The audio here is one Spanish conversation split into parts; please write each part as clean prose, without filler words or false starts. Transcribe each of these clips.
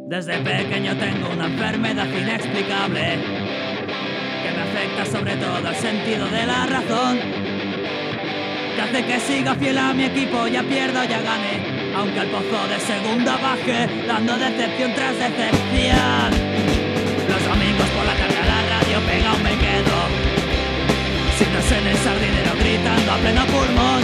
Desde pequeño tengo una enfermedad inexplicable que me afecta sobre todo el sentido de la razón, que hace que siga fiel a mi equipo, ya pierda o ya gane, aunque al pozo de segunda baje, dando decepción tras decepción. Los domingos por la tarde a la radio pegado me quedo, si no es en el sardinero gritando a pleno pulmón.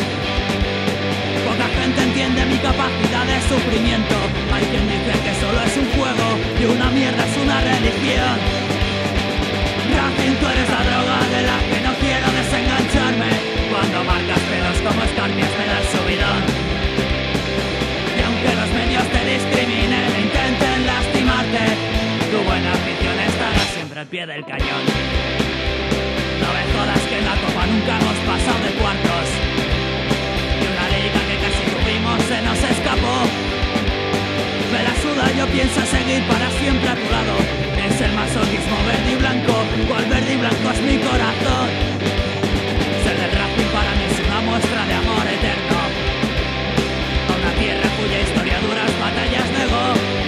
Poca gente entiende mi capacidad de sufrimiento. Hay quien dice que solo es un juego y una mierda es una religión. Racing, tú eres la droga de la que no quiero desengancharme. Cuando marcas pelos como escarpias me da el subidón. Y aunque los medios te discriminen e intenten lastimarte, tu buena afición estará siempre al pie del cañón. No me jodas que en la copa nunca hemos pasado de cuartos, y una liga que casi tuvimos se nos escapó. Me la suda, yo pienso seguir para siempre a tu lado. Es el masoquismo verde y blanco, cual verde y blanco es mi corazón. Ser del Racing para mí es una muestra de amor eterno a una tierra cuya historia duras batallas negó.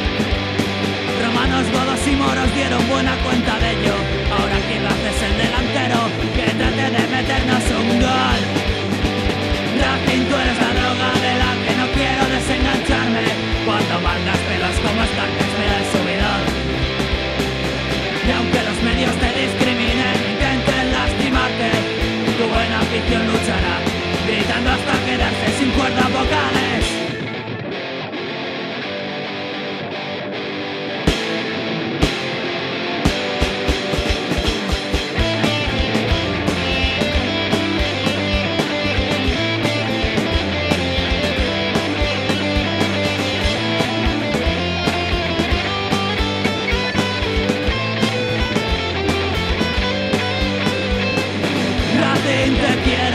Romanos, godos y moros dieron buena cuenta de ello. Ahora quien lo hace es el delantero que trate de meternos un gol. Racing, tú eres la droga de la que no quiero desengancharme. Cuando marcas pelos como escarpias me da el subidón. Y aunque los medios te discriminen, intenten lastimarte, tu buena afición luchará, gritando hasta quedarse sin cuerdas vocales. Te quiero.